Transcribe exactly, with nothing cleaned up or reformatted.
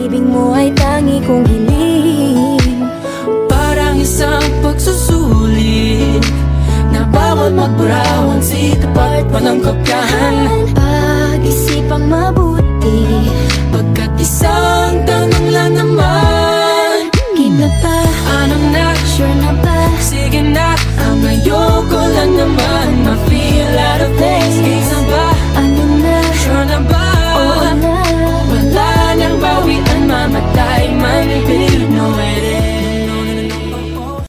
pag-ibig mo ay tangi kong hiling. Parang isang pagsusulit na bawal magburawan, sitapat pa ng kopyahan.